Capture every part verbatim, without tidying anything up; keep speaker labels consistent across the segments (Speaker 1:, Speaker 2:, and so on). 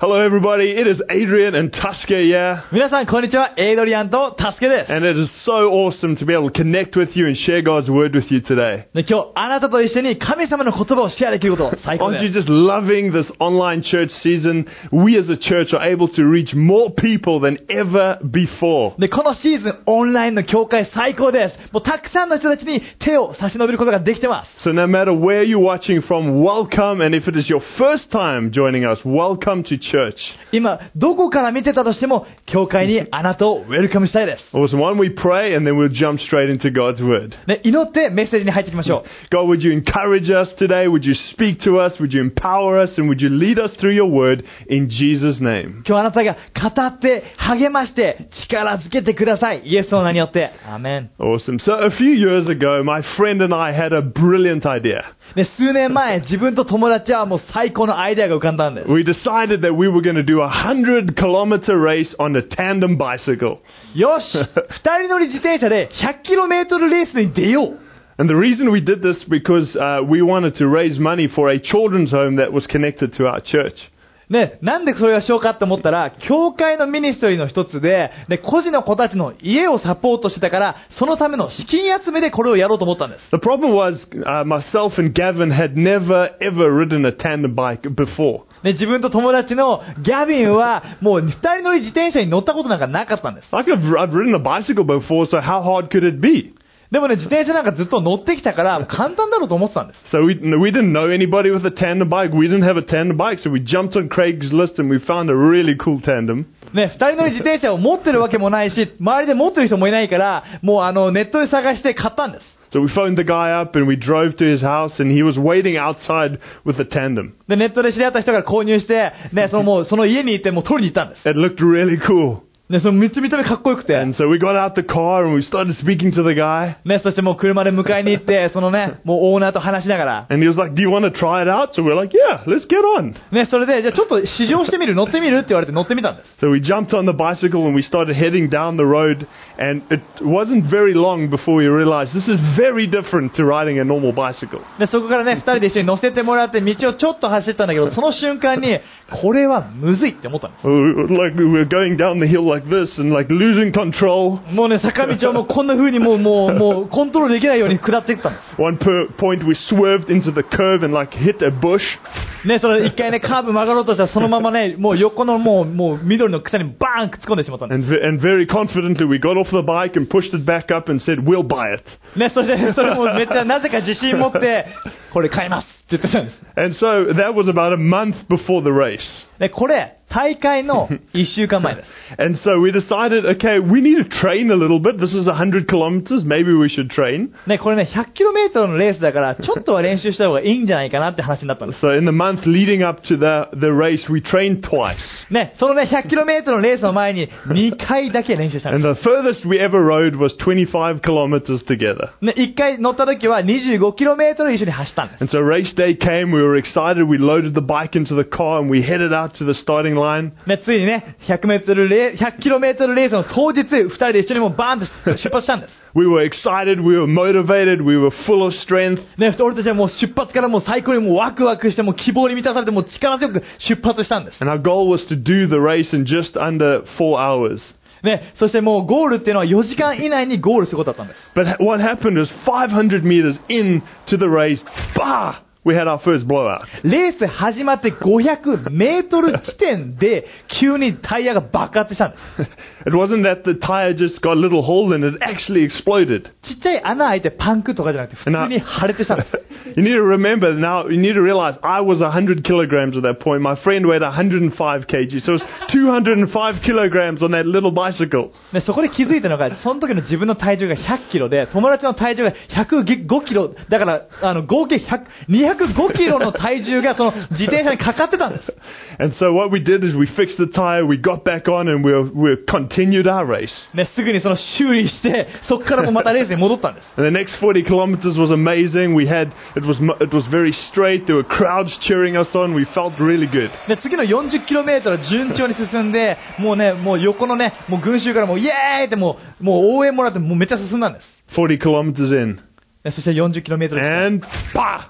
Speaker 1: Hello everybody, it is Adrian and Tusker here.
Speaker 2: 皆さんこんにちは、エイドリアンとタスケです。
Speaker 1: And it is so awesome to be able to connect with you and share God's word with you today.
Speaker 2: で今日あなたと一緒に神様の言葉をシェアできること最高
Speaker 1: Aren't
Speaker 2: で
Speaker 1: you
Speaker 2: す。
Speaker 1: just loving this online church season? We as a church are able to reach more people than ever before.
Speaker 2: でこのシーズンオンラインの教会最高です。もうたくさんの人たちに手を差し伸べることができてます。
Speaker 1: So no matter where you're watching from, welcome. And if it is your first time joining us, welcome to church.
Speaker 2: 今どこから見てたとしても教会にあなたをウェルカムしたいです。
Speaker 1: Awesome. Why don't we pray and then we'll jump straight into God's word.
Speaker 2: で祈ってメッセージに入っていきましょう。
Speaker 1: God, would you encourage us today? Would you speak to us? Would you empower us? And would you lead us through your word in Jesus' name?
Speaker 2: 今日あなたが語って励まして力づけてください。イエスの名によって。アーメン。
Speaker 1: Awesome. So a few years ago, my friend and I had a brilliant idea.
Speaker 2: で数年前自分と友達はもう最高のアイデアが浮かんだんです。
Speaker 1: We decided that we were going to do a hundred kilometer race on a tandem bicycle.
Speaker 2: よし二人乗り自転車で ひゃくキロメートル レースに出よう。
Speaker 1: And the reason we did this because uh, we wanted to raise money for a children's home that was connected to our church.
Speaker 2: ね、なんでそれがしようかって思ったら、教会のミニストリーの一つで、で、孤児の子たちの家をサポートしてたから、そのための資金集めでこれをやろうと思ったんです。
Speaker 1: The problem was uh, myself and Gavin had never ever ridden a tandem bike before.
Speaker 2: で、自分と友達のギャビンは、もう二人乗り自転車に乗ったことなんかなかったんです。
Speaker 1: Like I've, I've ridden a bicycle before, so how hard could it be?
Speaker 2: でもね、自転車なんかずっと乗ってきたから、簡単だろうと思ってたんです。
Speaker 1: So we, we didn't know anybody with a tandem bike. We didn't have a tandem bike, so we jumped on Craigslist and we found a really cool tandem.
Speaker 2: ね、二人乗り自転車を持ってるわけもないし、周りで持ってる人もいないから、もうあの、ネットで探して買ったんです。
Speaker 1: So we phoned the guy up and we drove to his house and he was waiting outside with a tandem.
Speaker 2: で、ネットで知り合った人が購入して、ね、そのもう、その家に行ってもう取りに行ったんです。
Speaker 1: It looked really cool.
Speaker 2: ね、そのめっちゃ見た目かっこよくて。
Speaker 1: And so we got out the car and we started speaking to the guy.
Speaker 2: ね、そしてもう車で迎えに行って、そのね、もうオーナーと話しながら。
Speaker 1: And he was like, do you want to try it out? So we're like, yeah, let's get on.
Speaker 2: ね、それで、じゃあちょっと試乗してみる乗ってみるって言われて乗ってみたんです。
Speaker 1: So we jumped on the bicycle and we started heading down the road. And it wasn't very long before we realized this is very different to riding a normal bicycle.
Speaker 2: で、そこからね、二人で一緒に乗せてもらって道をちょっと走ったんだけど、その瞬間に、これはむずいって思ったんです。
Speaker 1: Like we were going down the hill like this and like losing control.
Speaker 2: もうね、坂道をもうこんな風にもう、もう、もう、コントロールできないように下っていったんです。
Speaker 1: One per point we swerved into the curve and like hit a bush.
Speaker 2: ね、それ一回ね、カーブ曲がろうとしたらそのままね、もう横のもう、もう緑の草にバーンくっつ込んでしまったんです。
Speaker 1: And, ve- and very confidently we got off the bike and pushed it back up and said, we'll buy it.
Speaker 2: ね、そして、それもめっちゃなぜか自信持って、これ買いますって言ってたんです。
Speaker 1: And so that was about a month before the race.
Speaker 2: で、これ、大会の一週間前です。
Speaker 1: And so we decided, okay, we need to train a little bit. This is one hundred kilometers. Maybe we should train.
Speaker 2: ね、これね、ひゃくキロメートルのレースだから、ちょっとは練習した方がいいんじゃないかなって話になったんです。
Speaker 1: So in the month leading up to the, the race, we trained twice.
Speaker 2: ね、そのね、ひゃくキロメートルのレースの前ににかいだけ練習したんで
Speaker 1: And the furthest we ever rode was twenty-five kilometers together.
Speaker 2: す。ね、いっかい乗った時はにじゅうごキロメートル一緒に走ったんです。
Speaker 1: And so race day came. We were excited. We loaded the bike into the car and we headed out to the starting line.
Speaker 2: ね、ついにね、ひゃくメートルレー、ひゃくキロメートルレースの当日、二人で一緒にもうバーンと出発したんです。
Speaker 1: We were excited. We were motivated. We were full of strength.
Speaker 2: ね、俺たちはもう出発からもう最高にもうワクワクして、もう希望に満たされて、もう力強く出発したんです。
Speaker 1: And our goal was to do the race in just under four hours.
Speaker 2: ね、そしてもうゴールっていうのはよじかん以内にゴールすることだったんです。
Speaker 1: But what happened is five hundred meters into the race, bah! We had our first blowout.
Speaker 2: レース始まってごひゃくメートル地点で急にタイヤが爆発したんです。
Speaker 1: It wasn't that the tire just got a little hole in it, it actually exploded.
Speaker 2: ちっちゃい穴開いてパンクとかじゃなくて普通に破裂したんです。
Speaker 1: You need to remember now, you need to realize I was one hundred kilograms at that point. My friend weighed one hundred five kilograms. So it was two hundred five kilograms on that little bicycle.
Speaker 2: ね、そこで気づいたのが、その時の自分の体重がひゃくキロで、友達の体重がひゃくごキロ、だから、あの、合計ひゃく、にひゃくごキロの体重がその自転車にかかってたんです。
Speaker 1: And so what we did is we fixed the tire, we got back on and we we continued our race.
Speaker 2: ね、すぐにその修理して、そこからもまたレースに戻ったんです。
Speaker 1: And the next forty kilometers was amazing. We had, it was, it was very straight. There were crowds cheering us on. We felt really good.
Speaker 2: で、次のよんじゅっキロメートル順調に進んで、もうね、もう横のね、もう群衆からもうイエーイってもう、もう応援もらってもうめっちゃ進んだんです。
Speaker 1: forty kilometers in.
Speaker 2: でそしてよんじゅっキロメートル
Speaker 1: And, bah!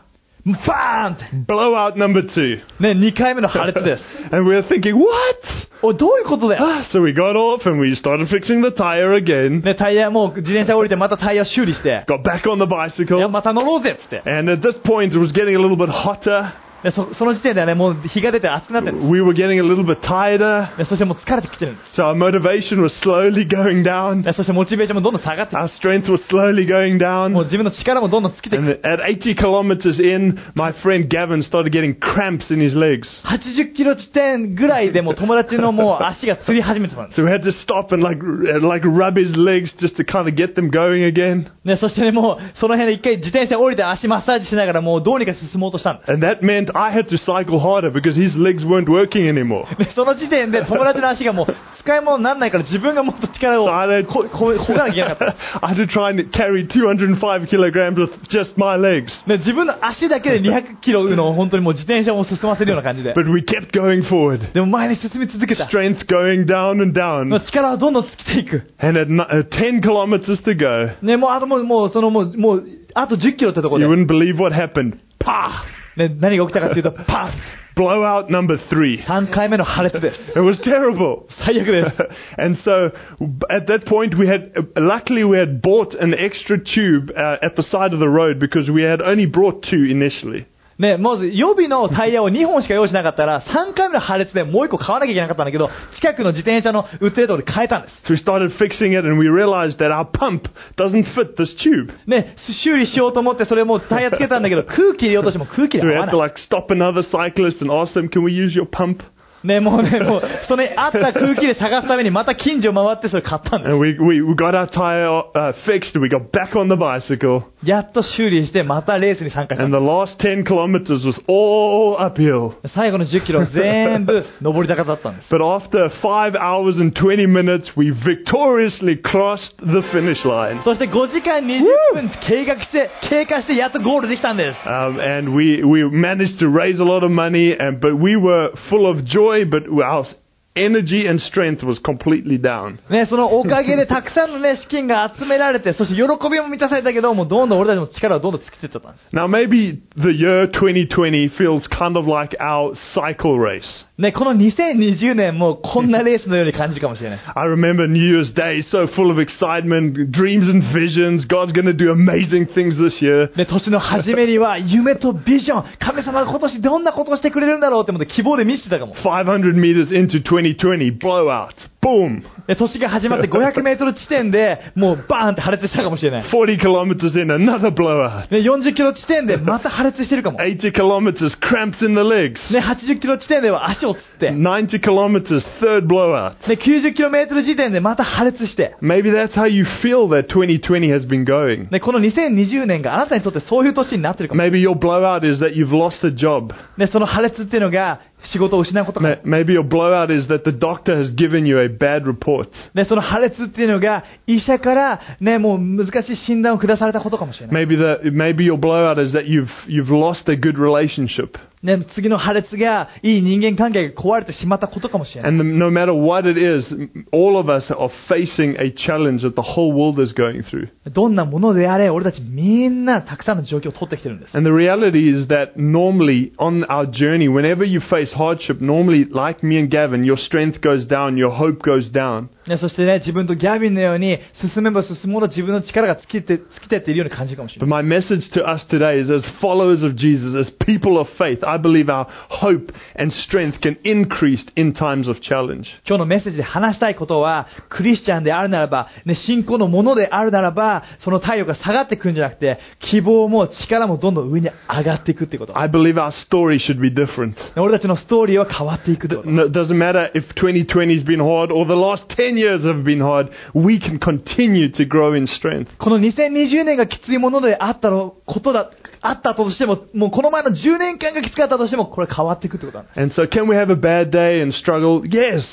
Speaker 2: バーンって。
Speaker 1: Blowout number two.
Speaker 2: ね、にかいめの破裂です。
Speaker 1: And we were thinking, what?
Speaker 2: おい、どういうことだよ。
Speaker 1: Ah, so we got off and we started fixing the tire again.
Speaker 2: ね、タイヤ、もう自転車降りてまたタイヤを修理して、
Speaker 1: Got back on the
Speaker 2: いや、
Speaker 1: bicycle.
Speaker 2: また乗ろうぜっつって。
Speaker 1: And at this point, it was getting a little bit hotter.
Speaker 2: でそその時点ではね、もう日が出て暑くなってるんで
Speaker 1: We were getting a little bit tighter.
Speaker 2: す。でそしてもう疲れてきてるんです。
Speaker 1: So our motivation was slowly going down.
Speaker 2: でそしてモチベーションもどんどん下がってき
Speaker 1: Our strength was slowly going
Speaker 2: て、もう
Speaker 1: down.
Speaker 2: 自分の力もどんどん尽きていく。
Speaker 1: And at eighty kilometers in, my friend Gavin started getting cramps in his legs.
Speaker 2: はちじゅっキロ地点ぐらいでもう友達のもう足がつり始めてたんです。
Speaker 1: So we had to stop and like, r- like rub his legs just to kind of get them going again.
Speaker 2: ね、そしてね、もうその辺で一回自転車降りて足マッサージしながらもうどうにか進もうとしたんです。
Speaker 1: And that meant I had to cycle harder because his legs weren't working anymore.
Speaker 2: でその時点で友達の足がもう使い物にならないから自分がもっと力を
Speaker 1: So I had,
Speaker 2: こここがなきゃいけなかった。
Speaker 1: I had to try and carry two hundred five kilograms with just my legs.
Speaker 2: ね、自分の足だけでにひゃくキロの本当にもう自転車を進ませるような感じで。
Speaker 1: But we kept going forward.
Speaker 2: でも前に進み続けた。
Speaker 1: Strength going down and down.
Speaker 2: 力はどんどん尽きていく。
Speaker 1: And at n- uh, ten kilometers to go,
Speaker 2: ね、もうあともう、もうそのもう、もう、あとじゅっキロってとこ
Speaker 1: you
Speaker 2: ろで。
Speaker 1: wouldn't believe what happened. Pah!
Speaker 2: ね、何が起きたかっていうと、パン
Speaker 1: Blowout number three.
Speaker 2: さんかいめの破裂です。
Speaker 1: It was terrible.
Speaker 2: 最悪です。
Speaker 1: And so at that point we had, luckily we had bought an extra tube uh, at the side of the road because we had only brought two initially.
Speaker 2: ね、まず予備のタイヤをにほんしか用意しなかったら、さんかいめの破裂でもういっこ買わなきゃいけなかったんだけど、近くの自転車の売ってるところで買えたんです。
Speaker 1: So we started fixing it and we realized that our pump doesn't fit this tube.
Speaker 2: ね、修理しようと思ってそれもうタイヤつけたんだけど、空気入れようとしても空気で
Speaker 1: So
Speaker 2: 合
Speaker 1: we
Speaker 2: わ
Speaker 1: had
Speaker 2: な
Speaker 1: to
Speaker 2: い。
Speaker 1: like stop another cyclist and ask them, can we use your pump?
Speaker 2: ね、もうね、もう、その合った空気で探すためにまた近所回ってそれ買ったんです。
Speaker 1: And we, we, we got our tire uh, fixed and we got back on the bicycle.
Speaker 2: やっと修理してまたレースに参加したん
Speaker 1: And
Speaker 2: で
Speaker 1: the last ten kilometers was all uphill.
Speaker 2: す。最後のじゅっキロ全部上り坂だったんです。
Speaker 1: But after five hours and twenty minutes, we victoriously crossed the finish line.
Speaker 2: そしてごじかんにじゅっぷん経過して、経過してやっとゴールできたんです。
Speaker 1: Um, and we, we managed to raise a lot of money, and, but we were full of joy, but our energy and strength was completely down.
Speaker 2: ね、そのおかげでたくさんのね、資金が集められて、そして喜びも満たされたけど、もうどんどん俺たちの力をどんどん尽きていっちゃったんです。
Speaker 1: Now maybe the year twenty twenty feels kind of like our cycle race.
Speaker 2: ね、このにせんにじゅうねんもこんなレースのように感じるかもしれない。
Speaker 1: I remember New Year's Day, so full of excitement, dreams and visions. God's going to do amazing things this year.
Speaker 2: で、年の初めには夢とビジョン、神様が今年どんなことをしてくれるんだろうって思って希望で満ちてたかも。
Speaker 1: five hundred meters into twenty twenty, blowout. Boom.
Speaker 2: で、年が始まってごひゃくメートル地点でもうバーンって破裂したかもしれない。
Speaker 1: forty kilometers in, another blowout.
Speaker 2: で、よんじゅっキロ地点でまた破裂してるかも。
Speaker 1: eighty kilometers, cramps in the legs.
Speaker 2: ね、はちじゅっキロ地点では足をつって。
Speaker 1: ninety kilometers, third blowout.
Speaker 2: で、きゅうじゅっキロメートル時点でまた破裂して。
Speaker 1: Maybe that's how you feel that twenty twenty has been going.
Speaker 2: で、このにせんにじゅうねんがあなたにとってそういう年になってるかも。
Speaker 1: Maybe your blowout is that you've lost a job.
Speaker 2: で、その破裂っていうのが仕事を失うことかも。
Speaker 1: Ma- Maybe your blowout is that the doctor has given you a bad report.
Speaker 2: で、その破裂っていうのが医者からね、もう難しい診断を下されたことかもしれない。
Speaker 1: Maybe the maybe your blowout is that you've you've lost a good relationship.
Speaker 2: ね、次の破裂がいい人間関係が壊れてしまったことかもしれない。
Speaker 1: And the, no matter what it is, all of us are facing a challenge that the whole world is going through.
Speaker 2: どんなものであれ、俺たちみんなたくさんの状況を取ってきてるんです。
Speaker 1: And the reality is that normally on our journey, whenever you face hardship, normally like me and Gavin, your strength goes down, your hope goes down.
Speaker 2: ね、そしてね、自分とギャビンのように進めば進むほど自分の力が尽きて、尽きてっているように感じるかもしれ
Speaker 1: But
Speaker 2: ない。
Speaker 1: my message to us today is as followers of Jesus, as people of faith, I believe our hope and strength can increase in times of challenge.
Speaker 2: 今日のメッセージで話したいことは、クリスチャンであるならば、ね、信仰のものであるならば、その体力が下がっていくんじゃなくて、希望も力もどんどん上に上がっていくっていうこと。
Speaker 1: I believe our story should be different.
Speaker 2: 俺たちのストーリーは変わっていくってこと。
Speaker 1: No, it doesn't matter if twenty twenty has been hard or the last ten years have been hard, we can continue to grow in strength.
Speaker 2: このにせんにじゅうねんがきついものであったのことだ、あったとしても、もうこの前のじゅうねんかんがきつかったとしても、これ変わっていくってことなんです。
Speaker 1: And so can we have a bad day and struggle? Yes.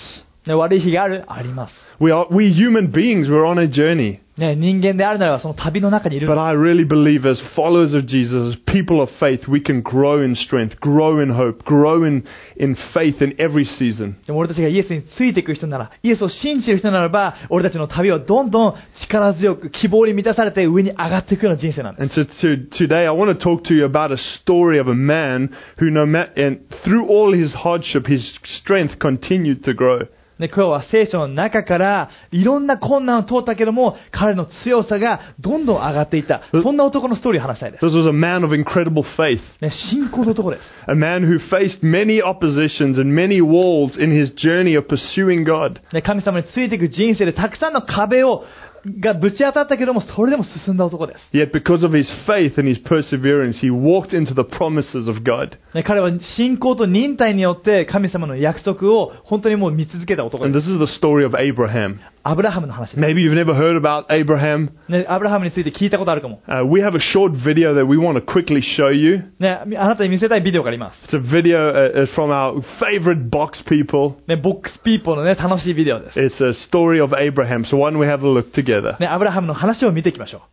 Speaker 2: ね、悪い日がある？あります。
Speaker 1: We are, we human beings, we're on a journey.
Speaker 2: ね、人間であるならばその旅の中にいる。
Speaker 1: But I really believe as followers of Jesus, as people of faith, we can grow in strength, grow in hope, grow in, in faith in every season.
Speaker 2: でも俺たちがイエスについていく人なら、イエスを信じる人ならば、俺たちの旅はどんどん力強く希望に満たされて上に上がっていくような人生なんです。
Speaker 1: And so to, today I want to talk to you about a story of a man who, no ma- and through all his hardship, his strength continued to grow.
Speaker 2: で今日は聖書の中からいろんな困難を通ったけども彼の強さがどんどん上がっていった、そんな男のストーリーを話したいです。
Speaker 1: This was a man of incredible faith.
Speaker 2: ね、信仰の男です。
Speaker 1: A man who faced many oppositions and many walls in his journey of pursuing God.
Speaker 2: ね、神様についていく人生でたくさんの壁をがぶち当たったけどもそれでも進んだ男です。
Speaker 1: Yet because of his faith and his perseverance, he walked into the promises of God.
Speaker 2: ね、彼は信仰と忍耐によって神様の約束を本当にもう見続けた男
Speaker 1: And
Speaker 2: です。
Speaker 1: this is the story of Abraham.
Speaker 2: アブラハムの話です。
Speaker 1: Maybe you've never heard about Abraham.
Speaker 2: ね、アブラハムについて聞いたことあるかも。
Speaker 1: Uh, we have a short video that we want to quickly show you.
Speaker 2: ね、あなたに見せたいビデオがあります。
Speaker 1: It's a video uh, from our favorite box people.
Speaker 2: ね、ボックスピーポーのね、楽しいビデオです。
Speaker 1: It's a story of Abraham. So why don't we have a look together?
Speaker 2: ね、アブラハムの話を見ていきましょう。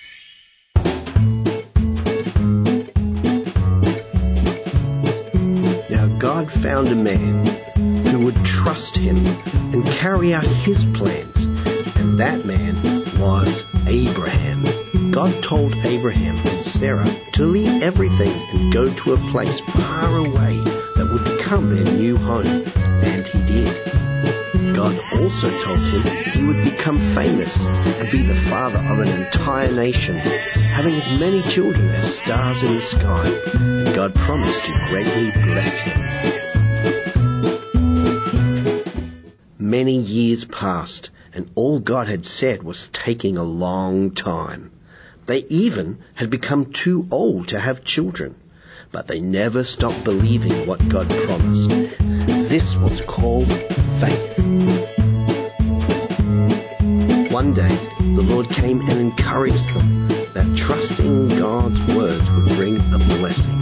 Speaker 3: Now God found a man who would trust him and carry out his plans, and that man was Abraham. God told Abraham and Sarah to leave everything and go to a place far away that would become their new home, and he did. God also told him he would become famous and be the father of an entire nation, having as many children as stars in the sky, and God promised to greatly bless him. Many years passed, and all God had said was taking a long time. They even had become too old to have children, but they never stopped believing what God promised. This was called faith. One day, the Lord came and encouraged them that trusting God's words would bring a blessing.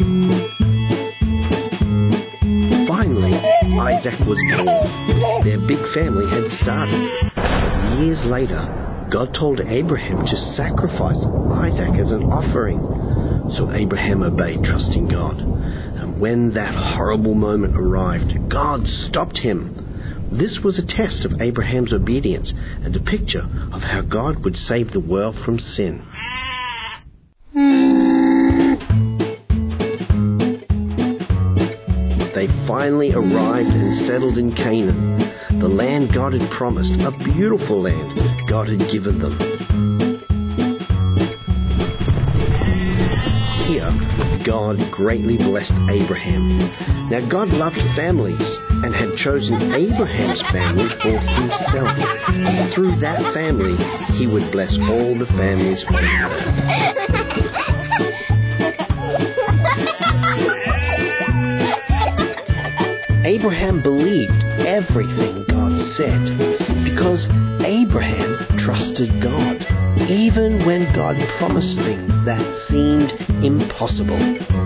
Speaker 3: Finally, Isaac was born. Their big family had started. Years later, God told Abraham to sacrifice Isaac as an offering. So Abraham obeyed, trusting God. And when that horrible moment arrived, God stopped him. This was a test of Abraham's obedience and a picture of how God would save the world from sin. They finally arrived and settled in Canaan, the land God had promised, a beautiful land God had given them. Here, God greatly blessed Abraham. Now God loved families and had chosen Abraham's family for himself. And through that family, he would bless all the families on earth. Abraham believed everything God said because Abraham trusted God, even when God promised things that seemed impossible.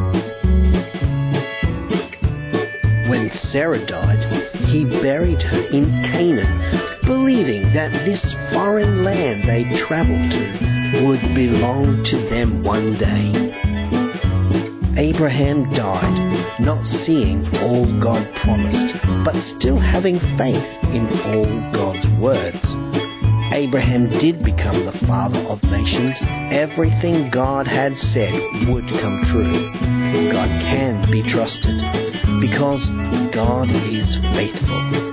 Speaker 3: When Sarah died, he buried her in Canaan, believing that this foreign land they traveled to would belong to them one day. Abraham died, not seeing all God promised, but still having faith in all God's words. Abraham did become the father of nations. Everything God had said would come true. God can be trusted because God is faithful.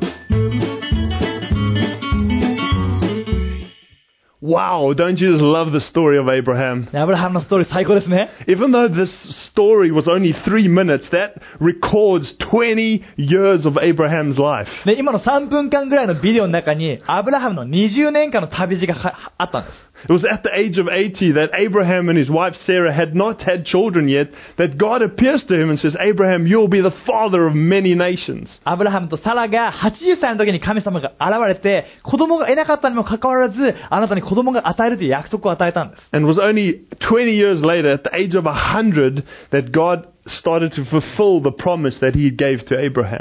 Speaker 1: Wow, don't you just love the story of Abraham?
Speaker 2: アブラハムのストーリー最高ですね。
Speaker 1: Even though this story was only three minutes, that records twenty years of Abraham's life.
Speaker 2: で、今のさんぷんかんぐらいのビデオの中に、アブラハムのにじゅうねんかんの旅路があったんです。
Speaker 1: It was at the age of eighty that Abraham and his wife Sarah had not had children yet, that God appears to him and says, Abraham, you'll be the father of many nations.
Speaker 2: アブラハムとサラがはちじゅっさいの時に神様が現れて、子供がいなかったにもかかわらず、あなたに子供が与えるという約束を与えたんです。
Speaker 1: And it was only twenty years later, at the age of one hundred, that God started to fulfill the promise that he gave to Abraham.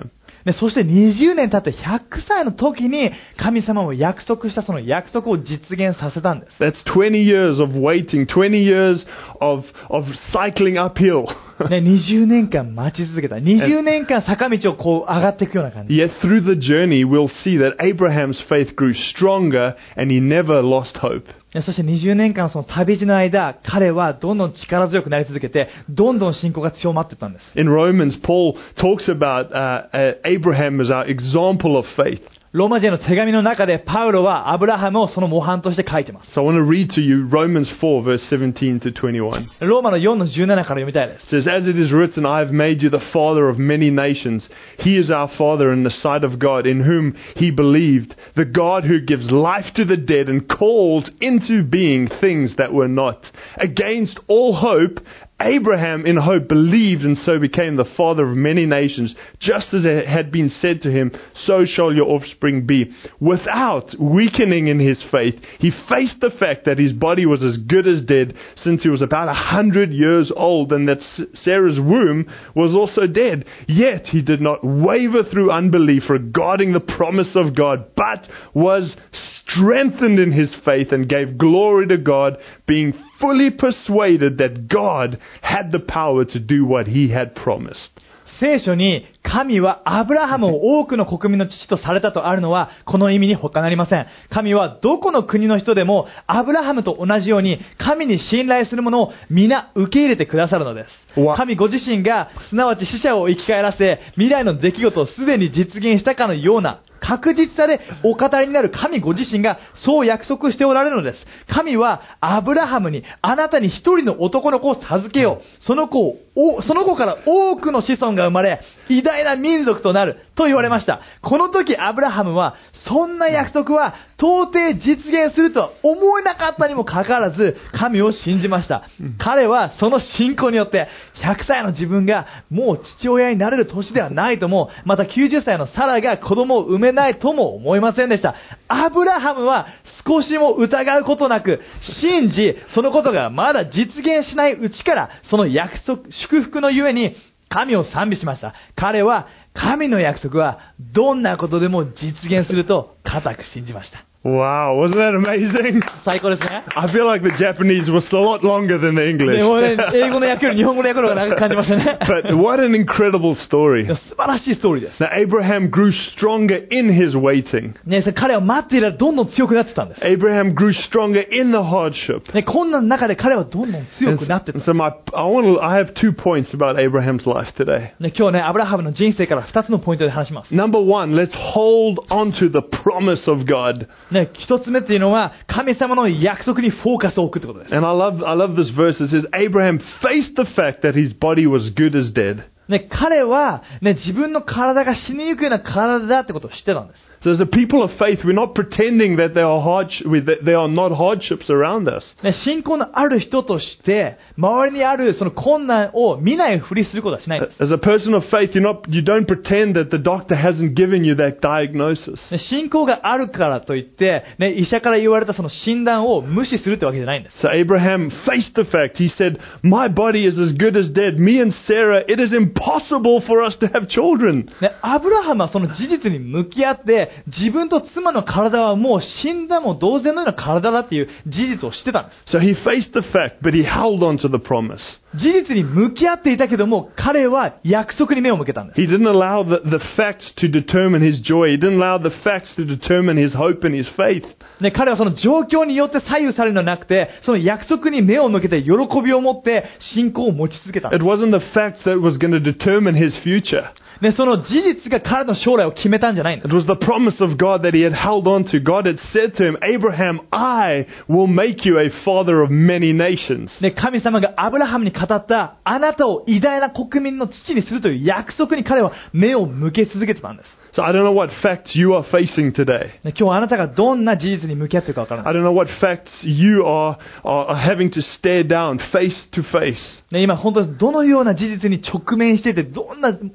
Speaker 2: で、そしてにじゅうねん経ってひゃくさいの時に神様も約束したその約束を実現させたんです。
Speaker 1: That's twenty years of waiting, twenty years of, of cycling uphill.
Speaker 2: ね、にじゅうねんかん待ち続けた。にじゅうねんかん坂道をこう上がっていくような感じ。
Speaker 1: Yet through the journey, we'll see that Abraham's faith grew stronger and he never lost hope.
Speaker 2: そしてにじゅうねんかんその旅路の間、彼はどんどん力強くなり続けて、どんどん信仰が強まっていったんです。
Speaker 1: In Romans, Paul talks about uh, uh, Abraham as our example of faith.
Speaker 2: ローマ人への手紙の中でパウロはアブラハムをその模範として書いてます。
Speaker 1: So I want to read to you Romans four, verse seventeen to twenty-one.
Speaker 2: ローマのよんのじゅうななから読みたいです。
Speaker 1: It says, As it is written, I have made you the father of many nations. He is our father in the sight of God, in whom he believed, the God who gives life to the dead and calls into being things that were not. Against all hope, Abraham in hope believed and so became the father of many nations, just as it had been said to him, so shall your offspring be. Without weakening in his faith, he faced the fact that his body was as good as dead, since he was about a hundred years old, and that Sarah's womb was also dead. Yet he did not waver through unbelief regarding the promise of God, but was strengthened in his faith and gave glory to God, being fully persuaded that God had the power to do what he had promised.
Speaker 2: 聖書に神はアブラハムを多くの国民の父とされたとあるのはこの意味に他なりません。神はどこの国の人でもアブラハムと同じように神に信頼する者を皆受け入れてくださるのです。神ご自身がすなわち死者を生き返らせ未来の出来事をすでに実現したかのような確実さでお語りになる神ご自身がそう約束しておられるのです。神はアブラハムにあなたに一人の男の子を授けよう。その子をその子から多くの子孫が生まれ偉大な民族となると言われました。この時アブラハムはそんな約束は到底実現するとは思えなかったにもかかわらず神を信じました。彼はその信仰によってひゃくさいの自分がもう父親になれる年ではないとも、またきゅうじゅっさいのサラが子供を産めないとも思いませんでした。アブラハムは少しも疑うことなく信じ、そのことがまだ実現しないうちからその約束祝福のゆえに神を賛美しました。彼は神の約束はどんなことでも実現すると固く信じました。
Speaker 1: Wow, wasn't that amazing?
Speaker 2: 最高ですね。
Speaker 1: I feel like the Japanese was a lot longer than the
Speaker 2: で
Speaker 1: English.
Speaker 2: もね、英語の訳より日本語の訳の方が長く感じましたね。
Speaker 1: But what an incredible story.
Speaker 2: 素晴らしいストーリーです。
Speaker 1: Now, Abraham grew stronger in his waiting.
Speaker 2: ね、彼は待っていたらどんどん強くなってたんです。
Speaker 1: Abraham grew stronger in the hardship.
Speaker 2: ね、困難の中で彼はどんどん強くなってた。
Speaker 1: So my, I want to, I have two points about Abraham's life today.
Speaker 2: ね、今日ね、アブラハムの人生から二つのポイントで話します。
Speaker 1: Number one, let's hold on to the promise of God.
Speaker 2: ね、一つ目っていうのは神様の約束にフォーカスを置くってことです。
Speaker 1: And I love, I love this verse. It says, Abraham faced the fact that his body was good as dead.
Speaker 2: ね、彼は、ね、自分の体が死にゆくような体だってことを知ってたんです。
Speaker 1: So as a people of faith, we're not pretending that there are, hardsh- that there are not hardships around us.
Speaker 2: ね、信仰のある人として、周りにあるその困難を見ないふりすることはしないんです。
Speaker 1: As a person of faith, you're not, you don't pretend that the doctor hasn't given you that diagnosis.
Speaker 2: ね、信仰があるからといって、ね、医者から言われたその診断を無視するってわけじゃないんです。
Speaker 1: So Abraham faced the fact. He said, my body is as good as dead. Me and Sarah, it is impossible for us to have children.
Speaker 2: ね、アブラハムはその事実に向き合って、自分と妻の体はもう死んだも同然のような体だっていう事実を知ってたんです。
Speaker 1: So he faced the fact, but he held on to the promise.
Speaker 2: 事実に向き合っていたけども、彼は約束に目を向けたんです。
Speaker 1: He didn't allow the, the facts to determine his joy. He didn't allow the facts to determine his hope and his faith.
Speaker 2: ね、彼はその状況によって左右されるのではなくて、その約束に目を向けて喜びを持って信仰を持ち続けたんです。
Speaker 1: It wasn't the facts that was going to determine his future.
Speaker 2: ね、その事実が彼の将来を決めたんじゃないんです。
Speaker 1: It was the promise of God that he had held on to. God had said to him, Abraham, I will make you a father of many nations.
Speaker 2: ね、神様がアブラハムに語ったあなたを偉大な国民の父にするという約束に彼は目を向け続けてたんです。
Speaker 1: So I don't know what facts you are facing today.
Speaker 2: ね、今日あなたがどんな事実に向き合っているかわからない。
Speaker 1: I don't know what facts you are, are having to stare down face to face.
Speaker 2: ね、今本当にどのような事実に直面していて、どんなもう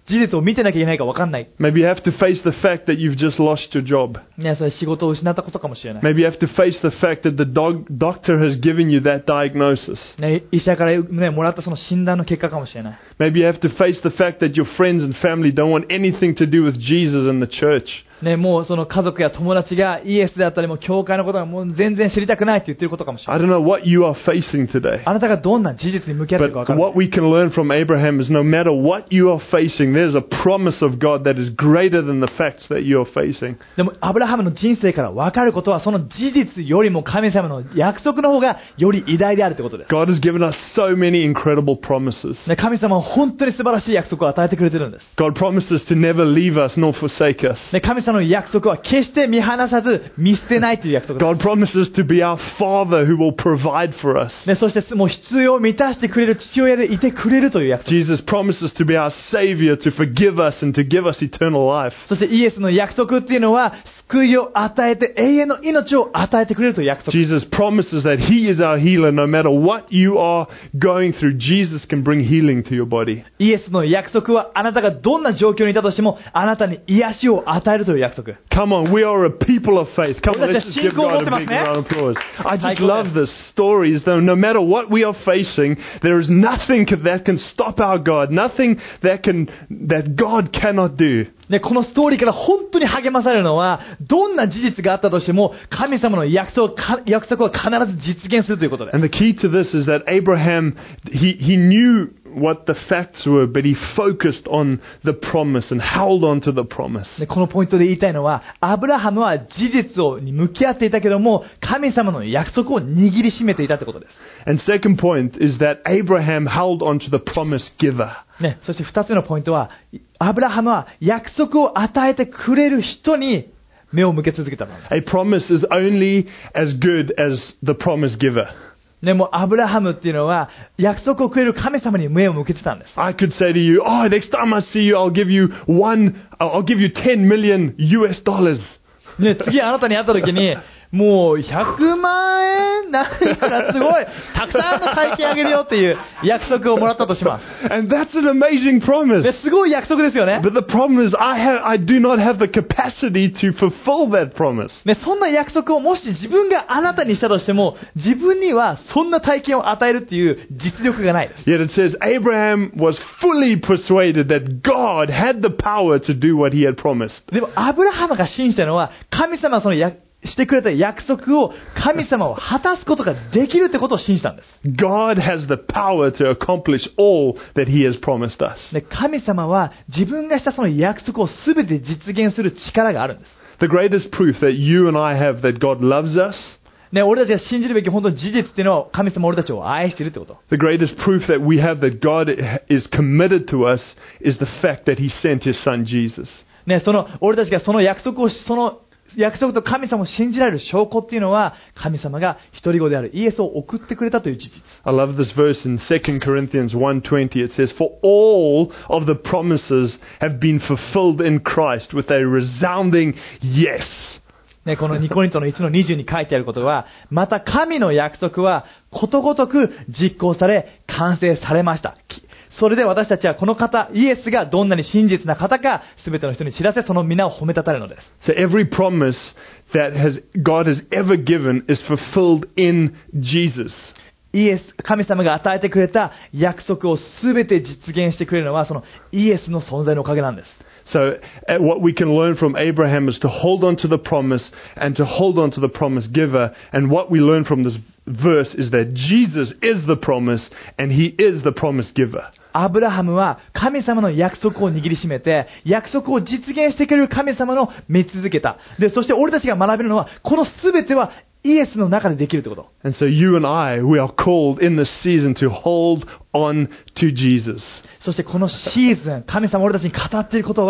Speaker 2: 事実を見てなきゃいけないか分かんない。
Speaker 1: Maybe you have to face the fact that you've just lost your job.
Speaker 2: ね、それ仕事を失ったことかもしれない。
Speaker 1: Maybe you have to face the fact that the dog, doctor has given you that diagnosis.
Speaker 2: ね、医者から、ね、もらったその診断の結果かもしれない。
Speaker 1: Maybe you have to face the fact that your friends and family don't want anything to do with Jesus and the church.
Speaker 2: ね、もうその家族や友達がイエスであったりも教会のことがもう全然知りたくないって言ってることかもしれ
Speaker 1: I
Speaker 2: ない。
Speaker 1: don't know what you are facing today.
Speaker 2: あなたがどんな事実に向き合っているか
Speaker 1: But
Speaker 2: 分からない。
Speaker 1: what we can learn from Abraham is no matter what you are facing, there's a promise of God that is greater than the facts that you are facing.
Speaker 2: でもアブラハムの人生から分かることは、その事実よりも神様の約束の方がより偉大であるということです。
Speaker 1: God has given us so many incredible promises.
Speaker 2: ね、神様は本当に素晴らしい約束を与えてくれてるんです。
Speaker 1: God promises to never leave us nor forsake us.
Speaker 2: ね、神様の約束は決して見放さず見捨てないという約束です。
Speaker 1: God promises to be our Father who will provide for us.
Speaker 2: ね、そしてもう必要を満たしてくれる父親でいてくれるという約束。
Speaker 1: Jesus promises to be our Savior, to forgive us and to give us eternal life.
Speaker 2: そしてイエスの約束っていうのは、救いを与えて永遠の命を与えてくれるという約束。
Speaker 1: Jesus promises that He is our healer. No matter what you are going through, Jesus can bring healing to your body.
Speaker 2: イエスの約束は、あなたがどんな状況にいたとしてもあなたに癒しを与えるという約束。
Speaker 1: Come on, we are a people of faith. Come on, let's just give God a big round of applause. I just love the stories, though. No matter what we are facing, there is nothing that can stop our God. Nothing that can that God cannot do.
Speaker 2: ね、このストーリーから本当に励まされるのは、どんな事実があったとしても神様の約束か約束は必ず実現するということです。
Speaker 1: And the key to this is that Abraham, he, he knew what the facts were, but he focused on the promise and held on to the promise.
Speaker 2: で、このポイントで言いたいのは、アブラハムは事実をに向き合っていたけども、神様の約束を握りしめていたってことです。
Speaker 1: And second point is that Abraham held on to the promise giver.
Speaker 2: ね、そして二つ目のポイントは、アブラハムは約束を与えてくれる人に目を向け続けたのです。
Speaker 1: A promise is only as good as the promise giver.
Speaker 2: でもアブラハムっていうのは約束をくれる神様に目を向けてたんです。
Speaker 1: I could say to you, oh, next time I see you, I'll give you one, I'll give you ten million U S dollars.
Speaker 2: ね、次あなたに会った時に、もうひゃくまんえんなんかすごいたくさんの大金あげるよっていう約束をもらったとします。
Speaker 1: And that's an amazing promise.
Speaker 2: ですごい約束ですよね。
Speaker 1: But the problem is I have, I do not have the capacity to fulfill that promise.
Speaker 2: ね、そんな約束をもし自分があなたにしたとしても、自分にはそんな大金を与えるっていう実力がないです。
Speaker 1: Yet it says Abraham was fully persuaded that God had the power to do what he had promised.
Speaker 2: でもアブラハムが信じたのは、神様はその約してくれた約束を神様を果たすことができるってことを信じたんです。
Speaker 1: God has the power to accomplish all that he has promised us.
Speaker 2: で、神様は自分がしたその約束をすべて実現する力があるんです。
Speaker 1: The greatest proof that you and I have that God loves us,
Speaker 2: ね、俺たちが信じるべき本当に事実っていうのは神様は俺たちを愛しているってこと。
Speaker 1: the greatest proof that we have that God is committed to us is the fact that he sent his son Jesus.
Speaker 2: ね、その俺たちがその約束をその約束と神様を信じられる証拠っていうのは、神様が一人子であるイエスを送ってくれたという事実。
Speaker 1: I love this verse in Second Corinthians one twenty. It says, For all of the promises have been fulfilled in Christ with a resounding yes.
Speaker 2: ね、このにコリントのいちのにじゅうに書いてあることは、また神の約束はことごとく実行され完成されました。それで私たちはこの方、イエスがどんなに真実な方か、すべての人に知らせ、その皆を褒めたたえるのです。
Speaker 1: So every promise that has God has ever given is fulfilled in Jesus.
Speaker 2: イエス、神様が与えてくれた約束をすべて実現してくれるのは、そのイエスの存在のおかげなんです。
Speaker 1: So uh, what we can learn from Abraham is to hold on to the promise and to hold on to the promise giver. And what we learn from this verse is that Jesus is the promise and he is the promise giver.
Speaker 2: アブラハムは神様の約束を握りしめて、約束を実現してくれる神様の見続けた。で、そして俺たちが学べるのは、このすべてはイエスの中でできるということ。
Speaker 1: And so you and I, we are called in this season to hold on to Jesus.
Speaker 2: そしてこのシーズン、神様俺たちに語っていることは、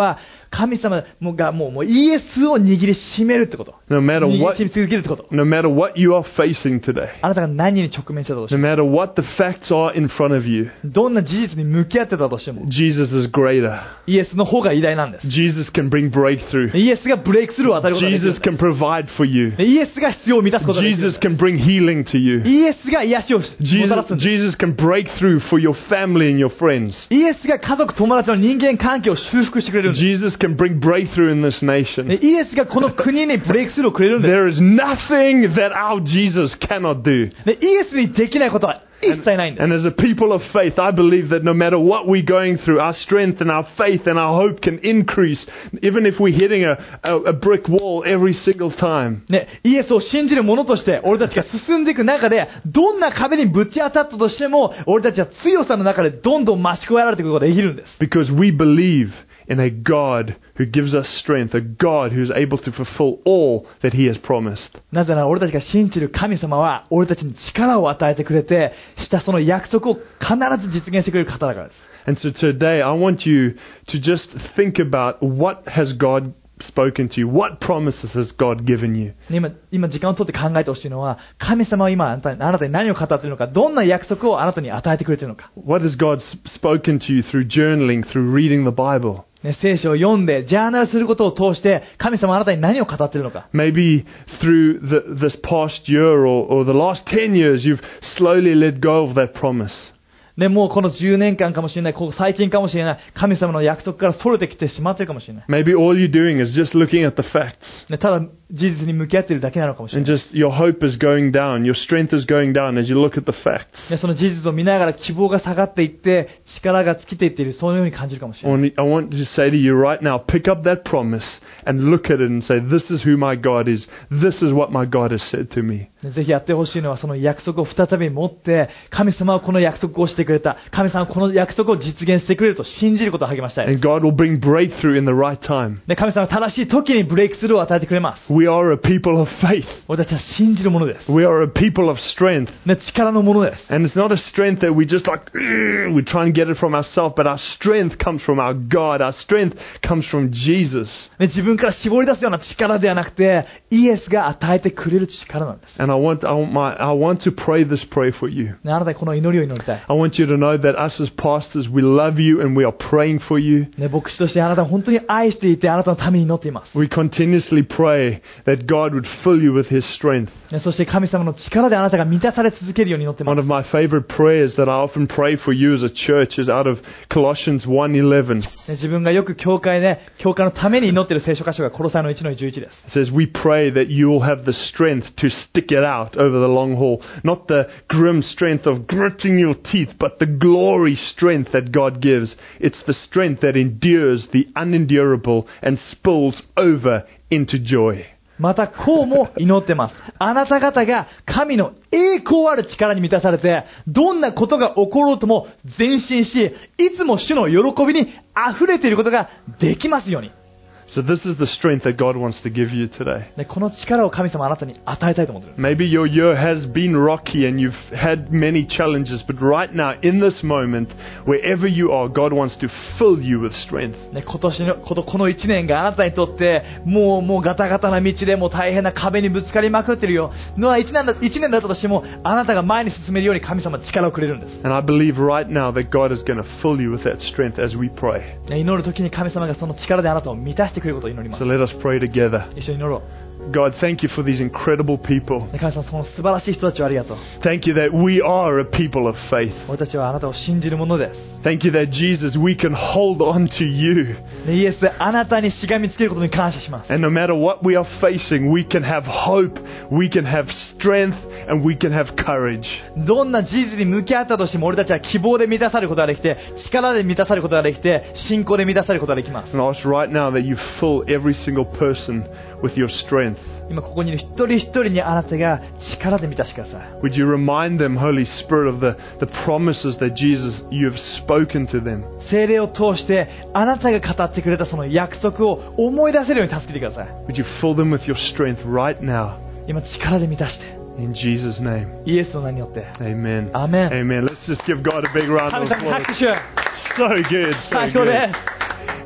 Speaker 2: 神様がもう、もうイエスを握りしめるってこと。
Speaker 1: No matter
Speaker 2: 握り
Speaker 1: what,
Speaker 2: しめ続けるってこと。
Speaker 1: no matter what you are facing today,
Speaker 2: あなたが何に直面してたとして
Speaker 1: no
Speaker 2: も、
Speaker 1: matter what the facts are in front of you,
Speaker 2: どんな事実に向き合ってたとしても、
Speaker 1: Jesus is greater.
Speaker 2: イエスの方が偉大なんです。
Speaker 1: Jesus can bring breakthrough.
Speaker 2: イエスがブレイクスルーを与えることができるん
Speaker 1: Jesus
Speaker 2: です。
Speaker 1: can provide for you.
Speaker 2: イエスが必要を満たすことができるんで
Speaker 1: Jesus
Speaker 2: す。
Speaker 1: can bring healing to you.
Speaker 2: イエスが癒しをもた
Speaker 1: Jesus,
Speaker 2: らすんです。
Speaker 1: Jesus can break through for your family and your friends.
Speaker 2: イエスが家族、友達の人間関係を修復してくれるんです。
Speaker 1: Jesus can bring breakthrough in this
Speaker 2: で
Speaker 1: nation.
Speaker 2: イエスがこの国にブレイクスルーをくれるんです。
Speaker 1: There is nothing that our Jesus cannot do.
Speaker 2: でイエスにできないことは一切ないんです。
Speaker 1: And as a people of faith, I believe that no matter what we're going through, our strength and our faith and our hope can increase, even if we're hitting a, a, a brick wall every single time.
Speaker 2: ね、イエスを信じる者として俺たちが進んでいく中でどんな壁にぶち当たったとしても俺たちは強さの中でどんどん増し加えられていくことができるんです。
Speaker 1: Because we believe in a God who gives us strength, a God who is able to fulfill all that He has promised.
Speaker 2: なぜなら俺たちが信じる神様は俺たちに力を与えてくれてしたその約束を必ず実現してくれる方だからです。
Speaker 1: And so today I want you to just think about what has God spoken to you? What promises has God given you?
Speaker 2: 今, 今時間を取って考えてほしいのは神様は今あなたに、あなたに何を語っているのか、どんな約束をあなたに与えてくれているのか。
Speaker 1: What has God spoken to you through journaling, through reading the Bible?
Speaker 2: ね、聖書を読んでジャーナルすることを通して神様はあなたに何を語っているのか。
Speaker 1: Maybe through the, this past year or, or the last ten years you've slowly let go of that promise.
Speaker 2: ね、もうこのじゅうねんかんかもしれない、ここ最近かもしれない、神様の約束から逸れてきてしまっているかもしれない。
Speaker 1: Maybe all you're doing is just looking at the facts.
Speaker 2: ね、ただ事実に向き合っているだけなのかもしれ
Speaker 1: And
Speaker 2: ない。
Speaker 1: just your hope is going down, your strength is going down as you look at the facts.
Speaker 2: ね、その事実を見ながら希望が下がっていって力が尽きていっている、そのように感じるかもしれない。
Speaker 1: I want to say to you right now, pick up that promise and look at it and say, this is who my God is. This is what my God has said to me.
Speaker 2: ね、ぜひやってほしいのはその約束を再び持って神様はこの約束をしてくれた、神様はこの約束を実現してくれると信じることを励ましたい。
Speaker 1: And God will bring breakthrough in the right time.
Speaker 2: で、神様は正しい時にブレイクスルーを与えてくれます。
Speaker 1: We are a people of faith.
Speaker 2: 俺たちは信じるものです。
Speaker 1: We are a people of strength.
Speaker 2: ね、力のものです。
Speaker 1: And it's not a strength that we just like, we try and get it from ourselves, but our strength comes from our God. Our strength comes from Jesus.
Speaker 2: ね、自分から絞り出すような力ではなくて、イエスが与えてくれる力なんです。
Speaker 1: And I want, I want, my, I want to pray this prayer for you.
Speaker 2: ね、あなたにこの祈りを祈りたい。
Speaker 1: I want you to know that us as pastors, we love you and we are praying for you.
Speaker 2: ね、牧師としてあなたを本当に愛していて、あなたのために祈っています。
Speaker 1: We continuously pray that God would fill you with His strength.
Speaker 2: ね、そして神様の力であなたが満たされ続けるように祈っていま
Speaker 1: One
Speaker 2: す。
Speaker 1: of my favorite prayers that I often pray for you as a church is out of Colossians one eleven.
Speaker 2: ね、自分がよく教会で、教会のために祈っている聖書箇所がコロサイのいちのじゅういちです。
Speaker 1: It says, we pray that you will have the strength to stick it out over the long haul. Not the grim strength of gritting your teeth, but the glory strength that God gives. It's the strength that endures the unendurable and spills over into joy.
Speaker 2: またこうも祈ってます。あなた方が神の栄光ある力に満たされて、どんなことが起ころうとも前進し、いつも主の喜びに溢れていることができますように。
Speaker 1: So this is the strength that God wants to give you today.
Speaker 2: ね、この力を神様あなたに与えたいと思っている。
Speaker 1: Maybe your year has been rocky and you've had many challenges, but right now, in this moment, wherever you are, God wants to fill you with strength.
Speaker 2: ね、今年のこのこのいちねんがあなたにとってもうもうガタガタな道でもう大変な壁にぶつかりまくっているよのはいちねんだいちねんだったとしてもあなたが前に進めるように神様は力をくれるんです。
Speaker 1: And I believe right now that God is going to fill you with that strength as we pray.
Speaker 2: ね、祈るときに神様がその力であなたを満たしてくれることを祈ります。
Speaker 1: So let us pray together.
Speaker 2: 一緒に祈ろう。
Speaker 1: God, thank you for these incredible people.
Speaker 2: ね、神様その素晴らしい人たちをありがとう。
Speaker 1: Thank you that we are a people of faith.
Speaker 2: 俺たちはあなたを信じるものです。
Speaker 1: Thank you that Jesus, we can hold on to you.
Speaker 2: ね、イエス、あなたにしがみつけることに感謝します。
Speaker 1: And no matter what we are facing, we can have hope, we can have strength, and we can have courage.
Speaker 2: どんな事実に向き合ったとしても俺たちは希望で満たされることができて、力で満たされることができて、信仰で満たされることができます。
Speaker 1: And I ask right now that you fill every single person with your strength.
Speaker 2: 今ここにいる一人一人にあなたが力で満たしてください。
Speaker 1: Would you remind them, Holy Spirit, of the, the promises that Jesus, you have spoken to them.
Speaker 2: 聖霊を通してあなたが語ってくれたその約束を思い出せるように助けてください。
Speaker 1: Would you fill them with your strength right now?
Speaker 2: 今力で満たして
Speaker 1: In Jesus' name.
Speaker 2: イエスの名によって
Speaker 1: Amen.
Speaker 2: アーメン。
Speaker 1: Amen. Let's just give God a big round
Speaker 2: 神
Speaker 1: of
Speaker 2: 様に
Speaker 1: applause.
Speaker 2: 拍手。
Speaker 1: So good. So
Speaker 2: 最高で
Speaker 1: good.
Speaker 2: す。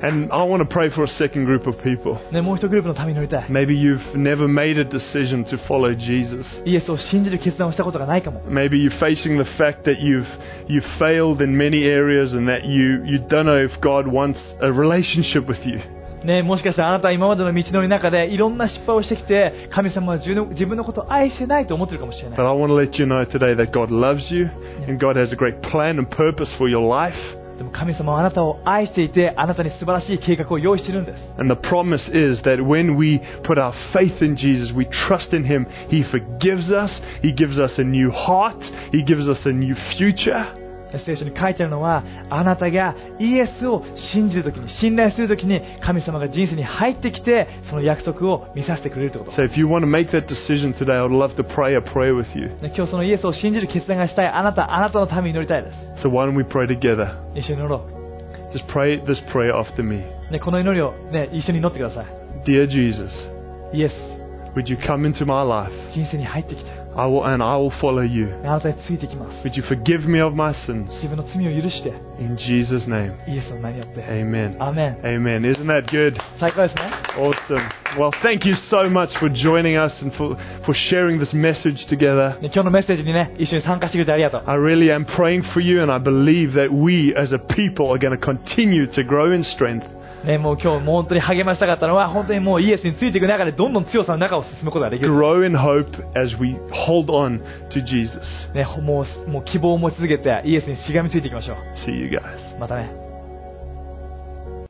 Speaker 1: And I want to pray for a second group of people.
Speaker 2: ね、もう一グループのために乗りたい。
Speaker 1: Maybe you've never made a decision to follow Jesus.
Speaker 2: イエスを信じる決断をしたことがないかも。
Speaker 1: Maybe you're facing the fact that you've you've failed in many areas and that you, you don't know if God wants a relationship with you.
Speaker 2: ね、もしかしたらあなたは今までの道のりの中でいろんな失敗をしてきて、神様は自分の自分のことを愛してないと思ってるかもしれない。
Speaker 1: But I want to let you know today that God loves you and God has a great plan and purpose for your life.
Speaker 2: でも神様はあなたを愛していて、あなたに素晴らしい計画を用意しているんです。
Speaker 1: And the promise is that when we put our faith in Jesus, we trust in Him, He forgives us, He gives us a new heart, He gives us a new future.
Speaker 2: 聖書に書いてあるのは、あなたがイエスを信じるときに、信頼するときに、神様が人生に入ってきて、その約束を見させてくれるということ。
Speaker 1: So if you want to make that decision today, I would love to pray a prayer with you.
Speaker 2: ね、今日そのイエスを信じる決断がしたいあなた、あなたのために祈りたいです。
Speaker 1: So why don't we pray together?
Speaker 2: 一緒に祈ろ
Speaker 1: Just pray this prayer after me.
Speaker 2: う。ね、この祈りを、ね、一緒に祈ってください。
Speaker 1: Dear Jesus,
Speaker 2: イエス、
Speaker 1: would you come into my life?
Speaker 2: 人生に入ってきて、
Speaker 1: I will, and I will follow you.
Speaker 2: あなたについていきます。
Speaker 1: Would you forgive me of my sins?
Speaker 2: 自分の罪を許して、
Speaker 1: In Jesus' name,
Speaker 2: イエスの名によって。
Speaker 1: amen.
Speaker 2: アーメン。
Speaker 1: Amen. Isn't that good?
Speaker 2: 最高ですね。
Speaker 1: Awesome. Well, thank you so much for joining us and for, for sharing this message together.
Speaker 2: ね、今日のメッセージにね、一緒に参加してくれてありがとう。
Speaker 1: I really am praying for you, and I believe that we as a people are going to continue to grow in strength.
Speaker 2: ね、もう今日もう本当に励ましたかったのは、本当にもうイエスについていく中でどんどん強さの中を進むことができる。
Speaker 1: Grow in hope as we hold on to Jesus.
Speaker 2: ね、もうもう希望を持ち続けてイエスにしがみついていきましょう。
Speaker 1: See you guys.
Speaker 2: またね。